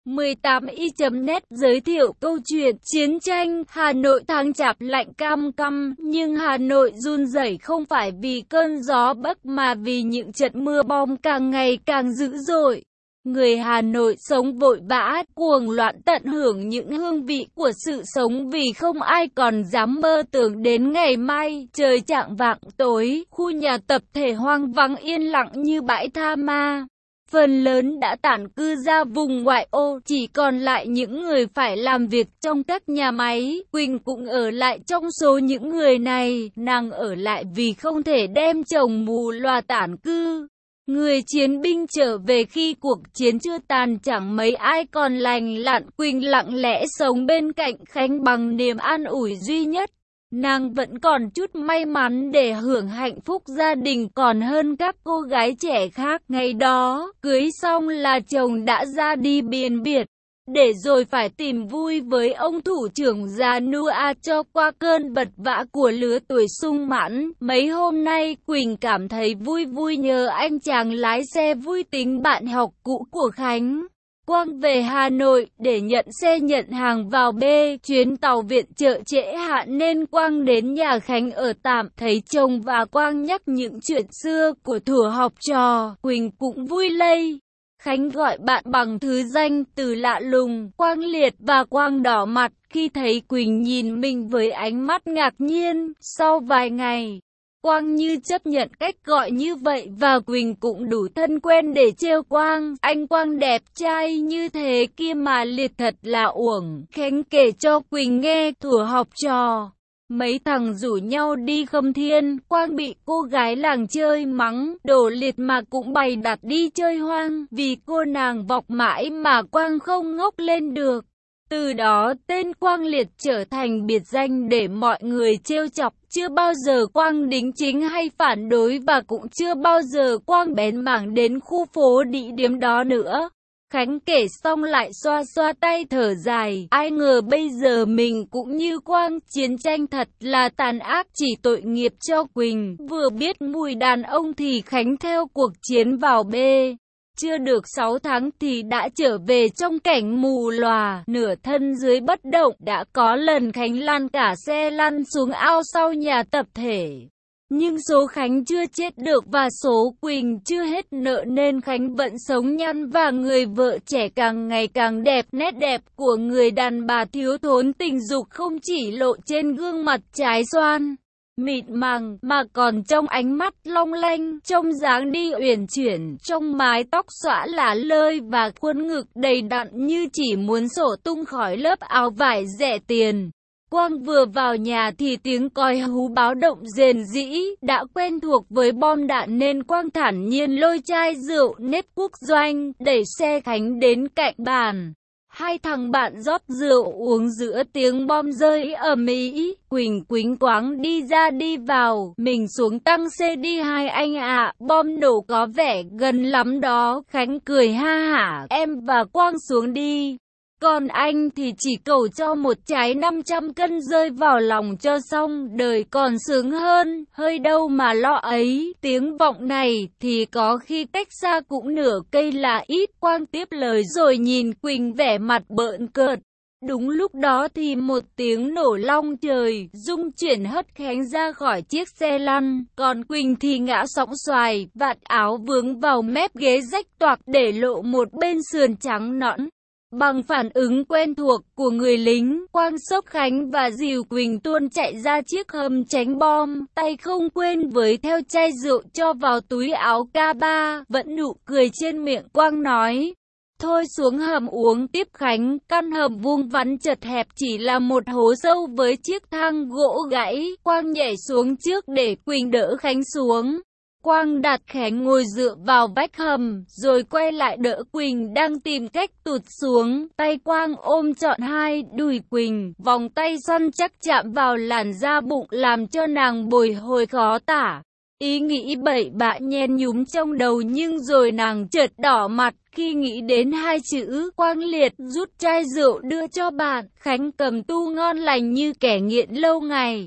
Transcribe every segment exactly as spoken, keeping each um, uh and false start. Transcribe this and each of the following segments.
mười tám y chấm net giới thiệu câu chuyện chiến tranh Hà Nội tháng chạp lạnh cam căm, nhưng Hà Nội run rẩy không phải vì cơn gió bấc mà vì những trận mưa bom càng ngày càng dữ dội. Người Hà Nội sống vội vã, cuồng loạn tận hưởng những hương vị của sự sống vì không ai còn dám mơ tưởng đến ngày mai. Trời chạng vạng tối, khu nhà tập thể hoang vắng yên lặng như bãi tha ma. Phần lớn đã tản cư ra vùng ngoại ô, chỉ còn lại những người phải làm việc trong các nhà máy. Quỳnh cũng ở lại trong số những người này, nàng ở lại vì không thể đem chồng mù loà tản cư. Người chiến binh trở về khi cuộc chiến chưa tàn, chẳng mấy ai còn lành lặn. Quỳnh lặng lẽ sống bên cạnh Khánh bằng niềm an ủi duy nhất. Nàng vẫn còn chút may mắn để hưởng hạnh phúc gia đình còn hơn các cô gái trẻ khác. Ngày đó, cưới xong là chồng đã ra đi biền biệt, để rồi phải tìm vui với ông thủ trưởng già nua cho qua cơn vật vã của lứa tuổi sung mãn. Mấy hôm nay Quỳnh cảm thấy vui vui nhờ anh chàng lái xe vui tính bạn học cũ của Khánh. Quang về Hà Nội để nhận xe nhận hàng vào B, chuyến tàu viện trợ trễ hạn nên Quang đến nhà Khánh ở tạm, thấy chồng và Quang nhắc những chuyện xưa của thuở học trò, Quỳnh cũng vui lây. Khánh gọi bạn bằng thứ danh từ lạ lùng, Quang liệt và Quang đỏ mặt khi thấy Quỳnh nhìn mình với ánh mắt ngạc nhiên. Sau vài ngày, Quang như chấp nhận cách gọi như vậy và Quỳnh cũng đủ thân quen để trêu Quang. Anh Quang đẹp trai như thế kia mà liệt thật là uổng. Khánh kể cho Quỳnh nghe thuở học trò, mấy thằng rủ nhau đi Khâm Thiên, Quang bị cô gái làng chơi mắng, đổ liệt mà cũng bày đặt đi chơi hoang, vì cô nàng vọc mãi mà Quang không ngóc lên được. Từ đó tên Quang Liệt trở thành biệt danh để mọi người trêu chọc. Chưa bao giờ Quang đính chính hay phản đối và cũng chưa bao giờ Quang bén mảng đến khu phố địa điểm đó nữa. Khánh kể xong lại xoa xoa tay thở dài, ai ngờ bây giờ mình cũng như Quang, chiến tranh thật là tàn ác, chỉ tội nghiệp cho Quỳnh. Vừa biết mùi đàn ông thì Khánh theo cuộc chiến vào B. Chưa được sáu tháng thì đã trở về trong cảnh mù lòa, nửa thân dưới bất động. Đã có lần Khánh lăn cả xe lăn xuống ao sau nhà tập thể. Nhưng số Khánh chưa chết được và số Quỳnh chưa hết nợ nên Khánh vẫn sống nhăn và người vợ trẻ càng ngày càng đẹp. Nét đẹp của người đàn bà thiếu thốn tình dục không chỉ lộ trên gương mặt trái xoan mịn màng mà còn trong ánh mắt long lanh, trong dáng đi uyển chuyển, trong mái tóc xõa lá lơi và khuôn ngực đầy đặn như chỉ muốn sổ tung khỏi lớp áo vải rẻ tiền. Quang vừa vào nhà thì tiếng còi hú báo động rền rĩ, đã quen thuộc với bom đạn nên Quang thản nhiên lôi chai rượu nếp quốc doanh, đẩy xe Khánh đến cạnh bàn. Hai thằng bạn rót rượu uống giữa tiếng bom rơi ầm ĩ. Quỳnh quýnh quáng đi ra đi vào, mình xuống tăng xe đi hai anh ạ, bom nổ có vẻ gần lắm đó. Khánh cười ha hả, em và Quang xuống đi. Còn anh thì chỉ cầu cho một trái năm trăm cân rơi vào lòng cho xong, đời còn sướng hơn, hơi đâu mà lo ấy. Tiếng vọng này thì có khi cách xa cũng nửa cây là ít. Quang tiếp lời rồi nhìn Quỳnh vẻ mặt bợn cợt. Đúng lúc đó thì một tiếng nổ long trời, rung chuyển hất Khánh ra khỏi chiếc xe lăn, còn Quỳnh thì ngã sõng xoài, vạt áo vướng vào mép ghế rách toạc để lộ một bên sườn trắng nõn. Bằng phản ứng quen thuộc của người lính, Quang xốc Khánh và dìu Quỳnh tuôn chạy ra chiếc hầm tránh bom, tay không quên với theo chai rượu cho vào túi áo ca ba, vẫn nụ cười trên miệng. Quang nói, thôi xuống hầm uống tiếp Khánh. Căn hầm vuông vắn chật hẹp chỉ là một hố sâu với chiếc thang gỗ gãy. Quang nhảy xuống trước để Quỳnh đỡ Khánh xuống. Quang đặt Khánh ngồi dựa vào vách hầm, rồi quay lại đỡ Quỳnh đang tìm cách tụt xuống. Tay Quang ôm trọn hai đùi Quỳnh, vòng tay săn chắc chạm vào làn da bụng làm cho nàng bồi hồi khó tả. Ý nghĩ bậy bạ nhen nhúm trong đầu nhưng rồi nàng chợt đỏ mặt khi nghĩ đến hai chữ. Quang Liệt rút chai rượu đưa cho bạn. Khánh cầm tu ngon lành như kẻ nghiện lâu ngày.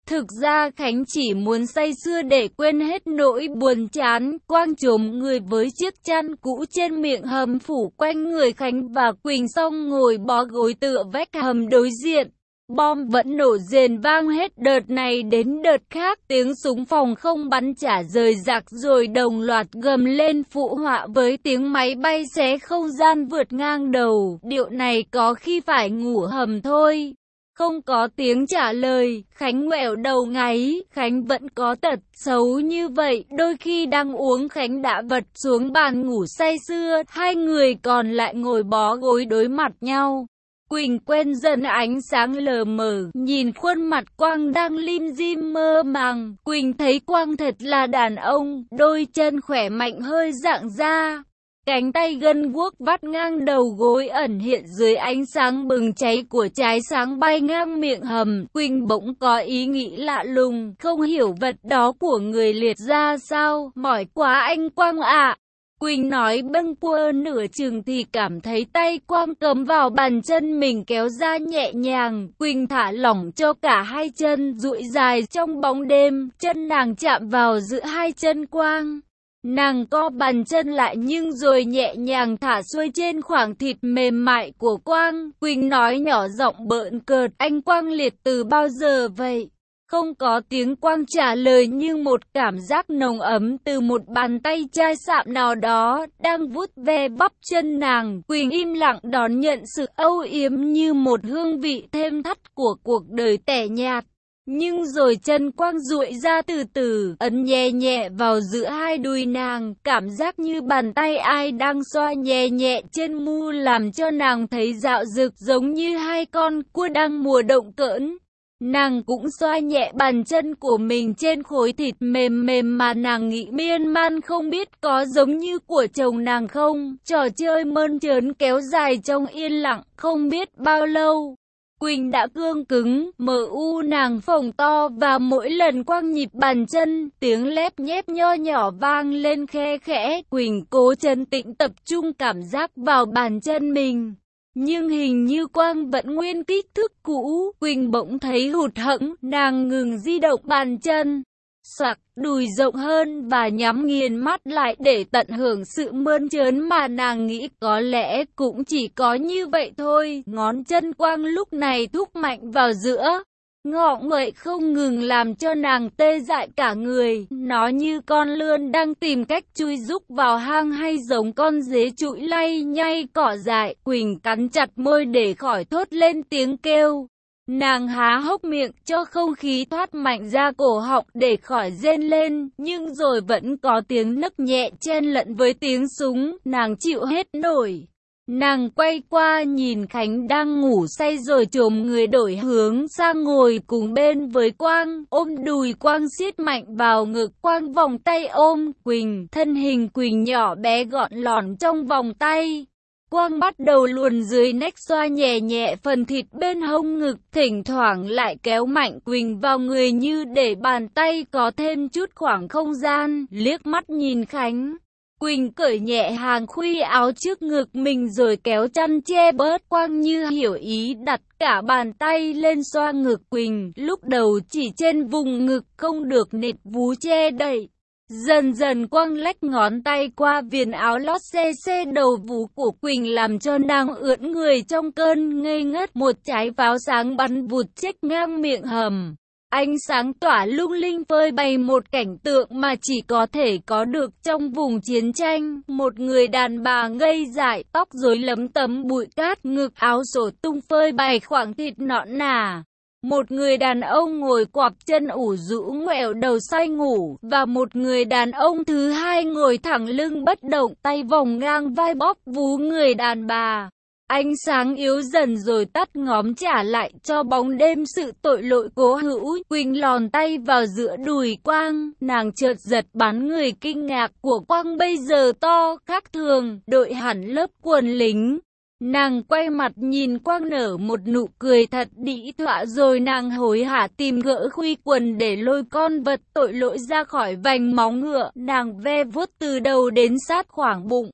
Thực ra Khánh chỉ muốn say sưa để quên hết nỗi buồn chán. Quang chồm người với chiếc chăn cũ trên miệng hầm phủ quanh người Khánh và Quỳnh, xong ngồi bó gối tựa vách hầm đối diện. Bom vẫn nổ rền vang hết đợt này đến đợt khác, tiếng súng phòng không bắn trả rời rạc rồi đồng loạt gầm lên phụ họa với tiếng máy bay xé không gian vượt ngang đầu. Điệu này có khi phải ngủ hầm thôi. Không có tiếng trả lời, Khánh ngoẹo đầu ngáy. Khánh vẫn có tật xấu như vậy, đôi khi đang uống Khánh đã vật xuống bàn ngủ say sưa, hai người còn lại ngồi bó gối đối mặt nhau. Quỳnh quên dần ánh sáng lờ mờ, nhìn khuôn mặt Quang đang lim dim mơ màng. Quỳnh thấy Quang thật là đàn ông, đôi chân khỏe mạnh hơi rạng ra. Cánh tay gân guốc vắt ngang đầu gối ẩn hiện dưới ánh sáng bừng cháy của trái sáng bay ngang miệng hầm. Quỳnh bỗng có ý nghĩ lạ lùng, không hiểu vật đó của người liệt ra sao, mỏi quá anh Quang ạ. Quỳnh nói bâng quơ nửa chừng thì cảm thấy tay Quang cấm vào bàn chân mình kéo ra nhẹ nhàng. Quỳnh thả lỏng cho cả hai chân duỗi dài trong bóng đêm, chân nàng chạm vào giữa hai chân Quang. Nàng co bàn chân lại nhưng rồi nhẹ nhàng thả xuôi trên khoảng thịt mềm mại của Quang. Quỳnh nói nhỏ giọng bợn cợt, anh Quang liệt từ bao giờ vậy? Không có tiếng Quang trả lời nhưng một cảm giác nồng ấm từ một bàn tay chai sạm nào đó đang vuốt ve bắp chân nàng. Quỳnh im lặng đón nhận sự âu yếm như một hương vị thêm thắt của cuộc đời tẻ nhạt. Nhưng rồi chân Quang duỗi ra từ từ, ấn nhẹ nhẹ vào giữa hai đùi nàng, cảm giác như bàn tay ai đang xoa nhẹ nhẹ trên mu làm cho nàng thấy dạo dực giống như hai con cua đang mùa động cỡn. Nàng cũng xoa nhẹ bàn chân của mình trên khối thịt mềm mềm mà nàng nghĩ miên man không biết có giống như của chồng nàng không. Trò chơi mơn trớn kéo dài trong yên lặng không biết bao lâu. Quỳnh đã cương cứng, mờ u nàng phồng to và mỗi lần Quang nhịp bàn chân, tiếng lép nhép nho nhỏ vang lên khe khẽ. Quỳnh cố trấn tĩnh tập trung cảm giác vào bàn chân mình. Nhưng hình như Quang vẫn nguyên kích thước cũ. Quỳnh bỗng thấy hụt hẫng, nàng ngừng di động bàn chân. Xoạc, đùi rộng hơn và nhắm nghiền mắt lại để tận hưởng sự mơn trớn mà nàng nghĩ có lẽ cũng chỉ có như vậy thôi. Ngón chân Quang lúc này thúc mạnh vào giữa. Ngọ nguậy không ngừng làm cho nàng tê dại cả người. Nó như con lươn đang tìm cách chui rúc vào hang hay giống con dế trụi lay nhay cỏ dại. Quỳnh cắn chặt môi để khỏi thốt lên tiếng kêu. Nàng há hốc miệng cho không khí thoát mạnh ra cổ họng để khỏi rên lên, nhưng rồi vẫn có tiếng nấc nhẹ chen lẫn với tiếng súng, nàng chịu hết nổi. Nàng quay qua nhìn Khánh đang ngủ say rồi chồm người đổi hướng sang ngồi cùng bên với Quang, ôm đùi Quang siết mạnh vào ngực Quang, vòng tay ôm Quỳnh, thân hình Quỳnh nhỏ bé gọn lỏn trong vòng tay. Quang bắt đầu luồn dưới nách xoa nhẹ nhẹ phần thịt bên hông ngực, thỉnh thoảng lại kéo mạnh Quỳnh vào người như để bàn tay có thêm chút khoảng không gian. Liếc mắt nhìn Khánh, Quỳnh cởi nhẹ hàng khuy áo trước ngực mình rồi kéo chăn che bớt. Quang như hiểu ý đặt cả bàn tay lên xoa ngực Quỳnh, lúc đầu chỉ trên vùng ngực không được nịt vú che đậy. Dần dần Quang lách ngón tay qua viền áo lót xe xe đầu vú của Quỳnh làm cho nàng ưỡn người trong cơn ngây ngất. Một trái pháo sáng bắn vụt chếch ngang miệng hầm. Ánh sáng tỏa lung linh phơi bày một cảnh tượng mà chỉ có thể có được trong vùng chiến tranh. Một người đàn bà ngây dại, tóc rối lấm tấm bụi cát, ngực áo sổ tung phơi bày khoảng thịt nõn nà. Một người đàn ông ngồi quặp chân ủ rũ ngoẹo đầu say ngủ, và một người đàn ông thứ hai ngồi thẳng lưng bất động, tay vòng ngang vai bóp vú người đàn bà. Ánh sáng yếu dần rồi tắt ngóm trả lại cho bóng đêm sự tội lỗi cố hữu. Quỳnh lòn tay vào giữa đùi Quang, nàng chợt giật bắn người kinh ngạc của Quang bây giờ to khác thường, đội hẳn lớp quần lính. Nàng quay mặt nhìn Quang nở một nụ cười thật đĩ thọa rồi nàng hối hả tìm gỡ khuy quần để lôi con vật tội lỗi ra khỏi vành móng ngựa. Nàng ve vuốt từ đầu đến sát khoảng bụng.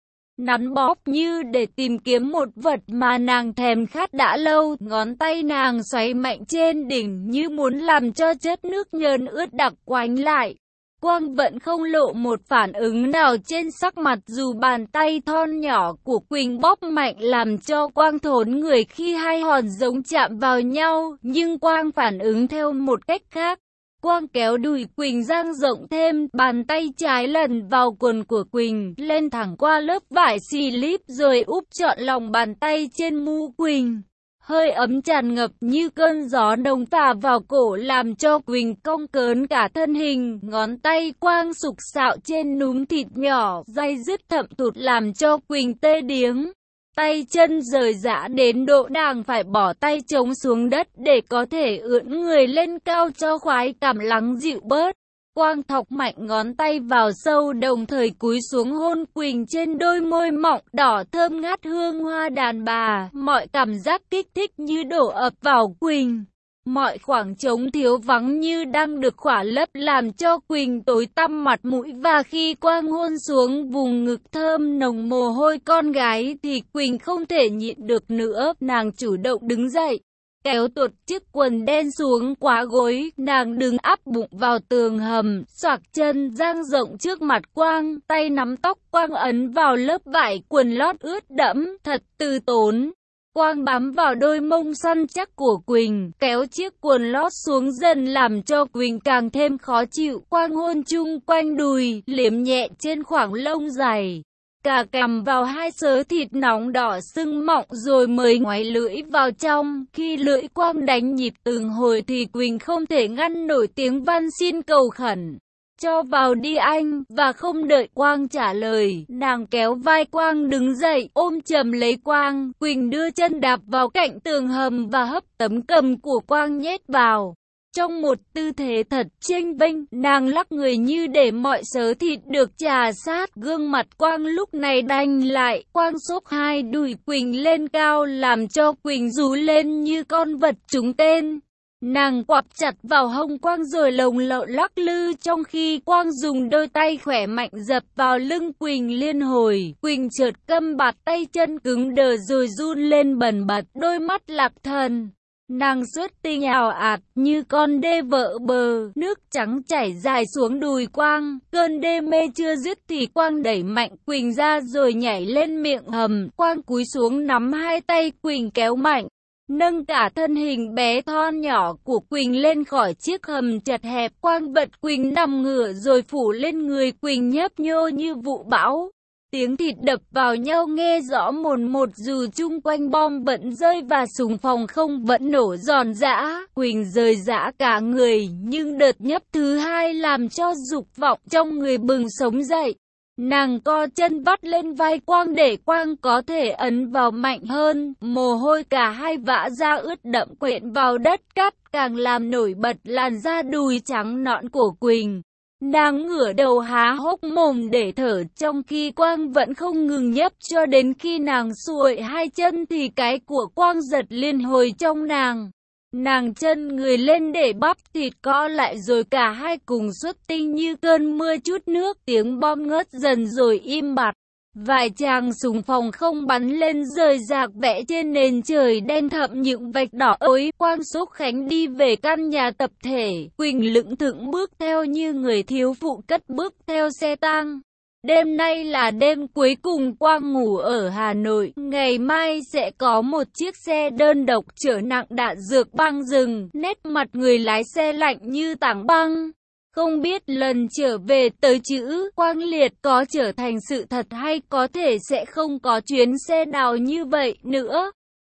nắn bóp như để tìm kiếm một vật mà nàng thèm khát đã lâu. Ngón tay nàng xoáy mạnh trên đỉnh như muốn làm cho chất nước nhơn ướt đặc quánh lại. Quang vẫn không lộ một phản ứng nào trên sắc mặt, dù bàn tay thon nhỏ của Quỳnh bóp mạnh làm cho Quang thốn người khi hai hòn giống chạm vào nhau, nhưng Quang phản ứng theo một cách khác. Quang kéo đùi Quỳnh dang rộng thêm, bàn tay trái lần vào quần của Quỳnh, lên thẳng qua lớp vải slip rồi úp trọn lòng bàn tay trên mu Quỳnh. Hơi ấm tràn ngập như cơn gió đông phả vào cổ làm cho Quỳnh cong cớn cả thân hình. Ngón tay Quang sục sạo trên núm thịt nhỏ, day dứt thậm thụt làm cho Quỳnh tê điếng. Tay chân rời rã đến độ nàng phải bỏ tay trống xuống đất để có thể ưỡn người lên cao cho khoái cảm lắng dịu bớt. Quang thọc mạnh ngón tay vào sâu, đồng thời cúi xuống hôn Quỳnh trên đôi môi mọng đỏ thơm ngát hương hoa đàn bà. Mọi cảm giác kích thích như đổ ập vào Quỳnh. Mọi khoảng trống thiếu vắng như đang được khỏa lấp làm cho Quỳnh tối tăm mặt mũi, và khi Quang hôn xuống vùng ngực thơm nồng mồ hôi con gái thì Quỳnh không thể nhịn được nữa. Nàng chủ động đứng dậy, kéo tuột chiếc quần đen xuống quá gối, nàng đứng áp bụng vào tường hầm, xoạc chân dang rộng trước mặt Quang, tay nắm tóc Quang ấn vào lớp vải quần lót ướt đẫm, thật từ tốn. Quang bám vào đôi mông săn chắc của Quỳnh, kéo chiếc quần lót xuống dần làm cho Quỳnh càng thêm khó chịu. Quang hôn chung quanh đùi, liếm nhẹ trên khoảng lông dày, cả cằm vào hai xớ thịt nóng đỏ sưng mọng rồi mới ngoáy lưỡi vào trong. Khi lưỡi Quang đánh nhịp từng hồi thì Quỳnh không thể ngăn nổi tiếng van xin cầu khẩn. Cho vào đi anh, và không đợi Quang trả lời, nàng kéo vai Quang đứng dậy, ôm chầm lấy Quang. Quỳnh đưa chân đạp vào cạnh tường hầm và hấp tấm cầm của Quang nhét vào. Trong một tư thế thật chênh vênh, nàng lắc người như để mọi xớ thịt được chà sát. Gương mặt Quang lúc này đanh lại, Quang xốc hai đùi Quỳnh lên cao làm cho Quỳnh rú lên như con vật trúng tên. Nàng quặp chặt vào hông Quang rồi lồng lộng lắc lư, trong khi Quang dùng đôi tay khỏe mạnh dập vào lưng Quỳnh liên hồi. Quỳnh chợt câm bạt, tay chân cứng đờ rồi run lên bần bật, đôi mắt lạc thần. Nàng xuất tinh ào ạt như con đê vỡ bờ, nước trắng chảy dài xuống đùi Quang. Cơn đê mê chưa dứt thì Quang đẩy mạnh Quỳnh ra rồi nhảy lên miệng hầm. Quang cúi xuống nắm hai tay Quỳnh kéo mạnh, nâng cả thân hình bé thon nhỏ của Quỳnh lên khỏi chiếc hầm chật hẹp. Quang bật Quỳnh nằm ngửa rồi phủ lên người Quỳnh nhấp nhô như vụ bão. Tiếng thịt đập vào nhau nghe rõ mồn một, dù chung quanh bom vẫn rơi và súng phòng không vẫn nổ giòn giã. Quỳnh rời rã cả người, nhưng đợt nhấp thứ hai làm cho dục vọng trong người bừng sống dậy. Nàng co chân vắt lên vai Quang để Quang có thể ấn vào mạnh hơn. Mồ hôi cả hai vã ra ướt đẫm quện vào đất cát, càng làm nổi bật làn da đùi trắng nõn của Quỳnh. Nàng ngửa đầu há hốc mồm để thở, trong khi Quang vẫn không ngừng nhấp, cho đến khi nàng xuội hai chân thì cái của Quang giật liên hồi trong nàng. Nàng chân người lên để bắp thịt co lại rồi cả hai cùng xuất tinh như cơn mưa chút nước. Tiếng bom ngớt dần rồi im bặt. Vài tràng súng phòng không bắn lên rời rạc vẽ trên nền trời đen thẫm những vạch đỏ ối. Quang xúc Khánh đi về căn nhà tập thể. Quỳnh lững thững bước theo như người thiếu phụ cất bước theo xe tang. Đêm nay là đêm cuối cùng Quang ngủ ở Hà Nội. Ngày mai sẽ có một chiếc xe đơn độc chở nặng đạn dược băng rừng. Nét mặt người lái xe lạnh như tảng băng. Không biết lần trở về tới chữ Quang Liệt có trở thành sự thật hay có thể sẽ không có chuyến xe nào như vậy nữa.